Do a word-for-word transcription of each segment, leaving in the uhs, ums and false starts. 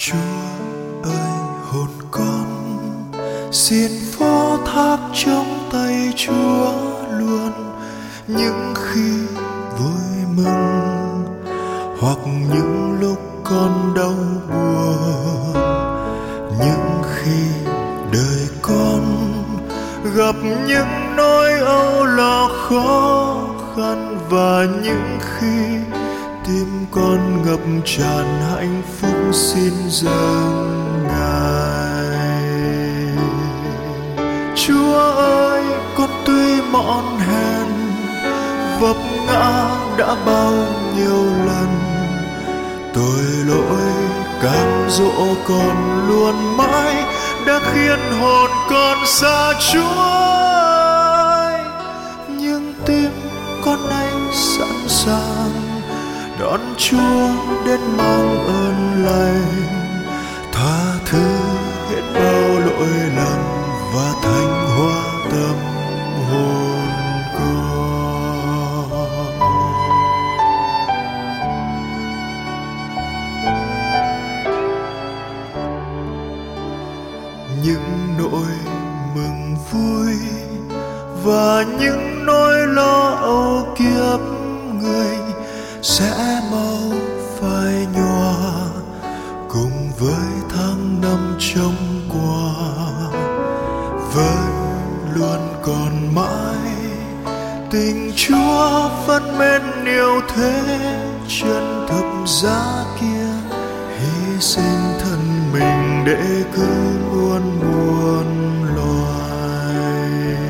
Chúa ơi, hồn con xin phó thác trong tay Chúa luôn, những khi vui mừng hoặc những lúc con đau buồn, những khi đời con gặp những nỗi âu lo khó khăn, và những khi tim con ngập tràn hạnh phúc xin dâng Ngài. Chúa ơi, con tuy mọn hèn vấp ngã đã bao nhiêu lần, tội lỗi cám dỗ con luôn mãi đã khiến hồn con xa Chúa ơi. Nhưng tim con nay sẵn sàng đón Chúa đến mang ơn lành, tha thứ hết bao lỗi lầm và thanh hóa tâm hồn con. Những nỗi mừng vui và những nỗi lo âu kiếp người sẽ mau phai nhòa cùng với tháng năm trôi qua, với luôn còn mãi tình Chúa vẫn mến yêu thế chân thập giá kia, hy sinh thân mình để cứu muôn muôn loài.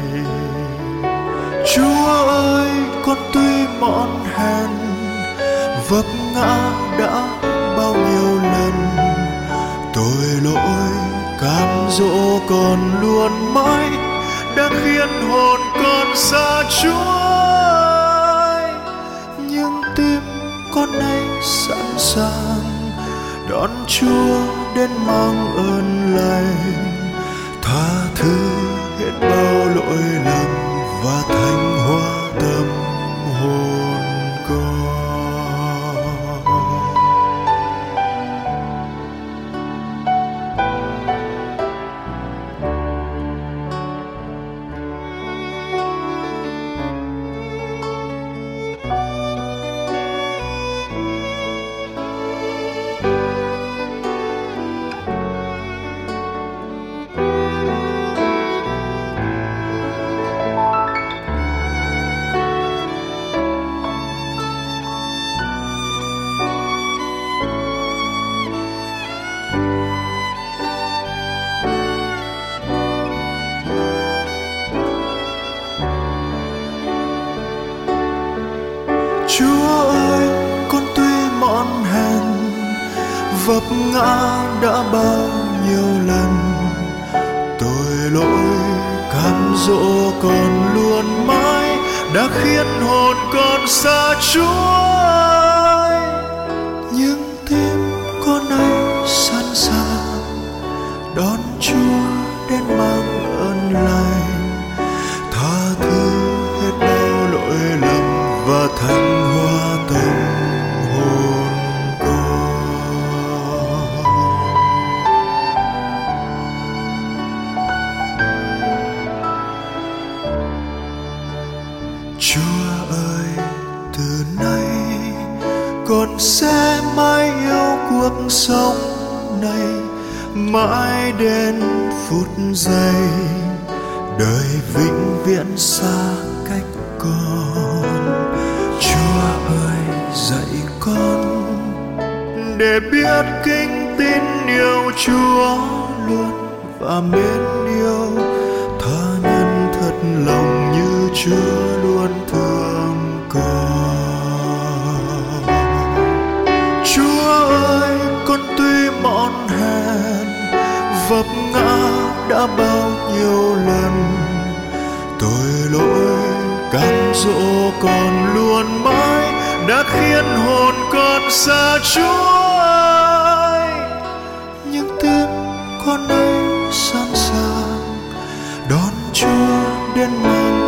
Chúa ơi, con tuy mọn hèn vấp ngã đã bao nhiêu lần, tội lỗi cám dỗ con luôn mãi đã khiến hồn con xa Chúa ơi. Nhưng tim con nay sẵn sàng đón Chúa đến mang ơn lành, tha thứ hết bao lỗi lầm và thanh hóa tâm hồn con. Chúa ơi, con tuy mọn hèn vấp ngã đã bao nhiêu lần, tội lỗi cám dỗ con luôn mãi đã khiến hồn con xa Chúa ơi. Nhưng tim con nay sẵn sàng đón Chúa đến mang ơn lành, tha thứ hết bao lỗi lầm và thanh hóa tâm hồn con. Chúa ơi, từ nay con sẽ mãi yêu cuộc sống này, mãi đến phút giây đời vĩnh viễn xa cách con. Chúa ơi, dạy con để biết kính tin yêu Chúa luôn và mến yêu tha nhân thật lòng như Chúa luôn thương con. Chúa ơi, con tuy mọn hèn vấp ngã đã bao nhiêu lần, tội lỗi cám dỗ con luôn mãi đã khiến hồn con xa Chúa ơi. Nhưng tim con nay sẵn sàng đón Chúa đến mang